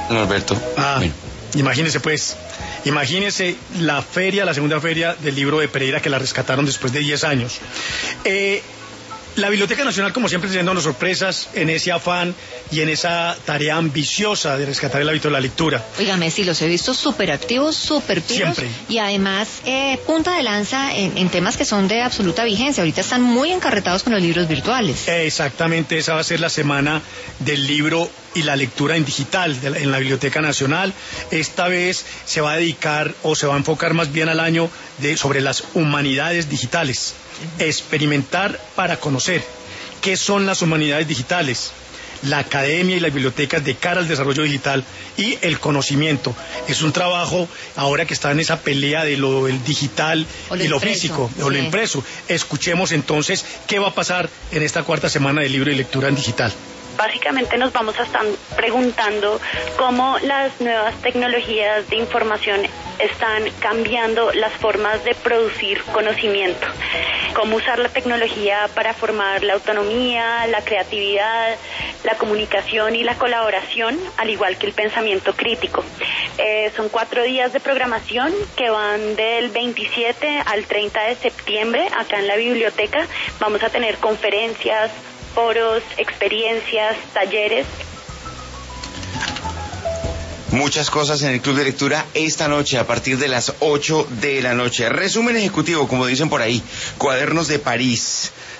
Norberto. Bueno. Imagínese la feria, la segunda feria del libro de Pereira, que la rescataron después de 10 años. La Biblioteca Nacional, como siempre, teniéndonos sorpresas en ese afán y en esa tarea ambiciosa de rescatar el hábito de la lectura. Óigame, sí, los he visto súper activos, súper pilos. Siempre. Y además, punta de lanza en temas que son de absoluta vigencia. Ahorita están muy encarretados con los libros virtuales. Exactamente, esa va a ser la semana del libro y la lectura en digital en la Biblioteca Nacional. Esta vez se va a dedicar, o se va a enfocar más bien al año sobre las humanidades digitales. Experimentar para conocer. ¿Qué son las humanidades digitales? La academia y las bibliotecas de cara al desarrollo digital y el conocimiento. Es un trabajo, ahora que está en esa pelea de lo digital y lo físico, o lo impreso. Escuchemos entonces qué va a pasar en esta cuarta semana de libro y lectura en digital. Básicamente nos vamos a estar preguntando cómo las nuevas tecnologías de información están cambiando las formas de producir conocimiento, cómo usar la tecnología para formar la autonomía, la creatividad, la comunicación y la colaboración, al igual que el pensamiento crítico. Son 4 días de programación que van del 27 al 30 de septiembre acá en la biblioteca. Vamos a tener conferencias, foros, experiencias, talleres. Muchas cosas en el Club de Lectura esta noche a partir de las 8 de la noche. Resumen ejecutivo, como dicen por ahí, Cuadernos de París.